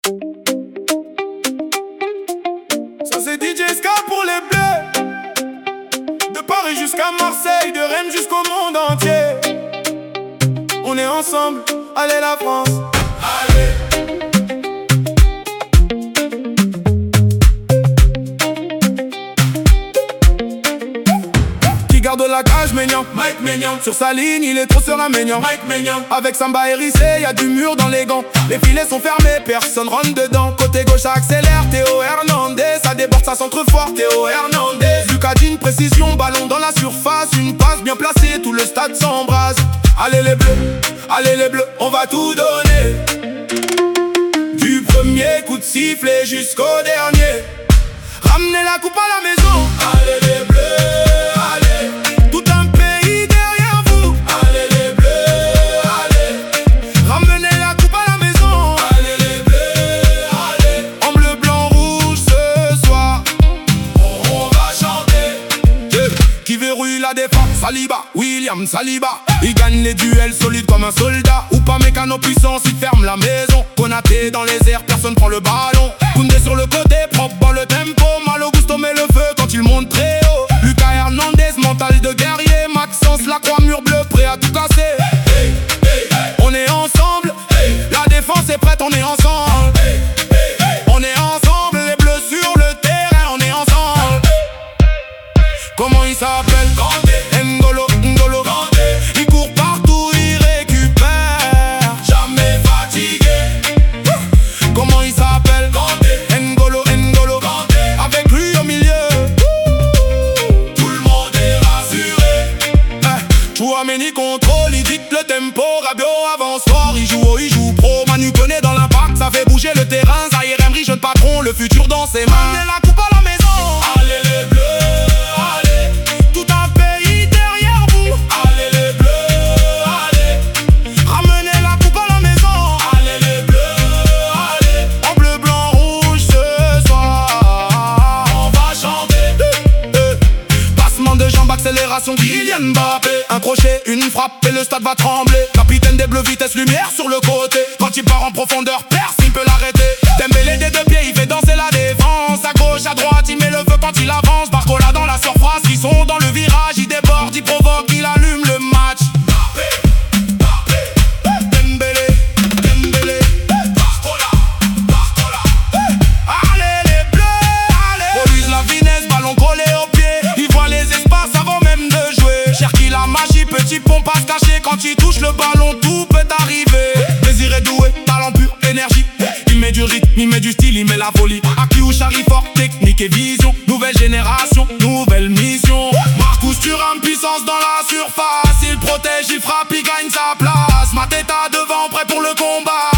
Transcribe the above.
Ça c'est DJ Ska pour les bleus. De Paris jusqu'à Marseille, de Rennes jusqu'au monde entier. On est ensemble, allez la France. Allez. Garde la cage, Maignan, Mike Maignan. Sur sa ligne, il est trop serein, Maignan, Mike Maignan. Avec Samba hérissé, y'a du mur dans les gants. Les filets sont fermés, personne rentre dedans. Côté gauche, ça accélère, Théo Hernandez. Ça déborde, ça centre fort, Théo Hernandez. Lucadine, précision, ballon dans la surface. Une passe bien placée, tout le stade s'embrase. Allez les bleus, on va tout donner. Du premier coup de sifflet jusqu'au dernier. Ramenez la coupe à la maison. Allez les bleus. La défense, Saliba, William Saliba. Il gagne les duels solides comme un soldat. Ou pas mécano puissance, il ferme la maison. Konaté dans les airs, personne prend le ballon. Koundé sur le côté, propre dans le tempo. Malo Gusto met le feu quand il monte très haut. Lucas Hernandez, mental de guerrier. Maxence, la croix mur bleu, prêt à tout casser. On est ensemble, la défense est prête, on est ensemble. On est ensemble, les bleus sur le terrain, on est ensemble. Comment il s'appelle? N'Golo, N'Golo Kanté. Il court partout, il récupère. Jamais fatigué. Comment il s'appelle? N'Golo, N'Golo Kanté. Avec lui au milieu, tout le monde est rassuré. Chouameni contrôle, il dicte le tempo. Rabiot avance fort, il joue haut, il joue pro. Manu connaît dans l'impact, ça fait bouger le terrain. Zahir Emery, jeune patron, le futur dans ses mains. Amenez la coupe à la maison. Allez les bleus. Accélération Kylian Mbappé. Un crochet, une frappe et le stade va trembler. Capitaine des bleus, vitesse lumière sur le côté. Quand il part en profondeur, personne peut l'arrêter. Dembélé des deux pieds, il fait danser la défense. À gauche, à droite, il met le feu quand il avance. Barcola dans la surface, ils sont dans le virage. Il déborde, il provoque, il allume le match. Dembélé, Dembélé, Barcola, Barcola. Allez les bleus, allez. Produisent la finesse, ballon collé au pied. Il voit les espaces avant même de jouer. Cherki la magie, petit pompe à se cacher. Quand il touche le ballon, tout peut arriver. Désiré doué, talent pur, énergie. Il met du rythme, il met du style, il met la folie. Aki ou Chari fort, technique et vision. Nouvelle génération, nouvelle mission. Marcus Thuram, puissance dans la surface. Il protège, il frappe, il gagne sa place. Mateta devant, prêt pour le combat.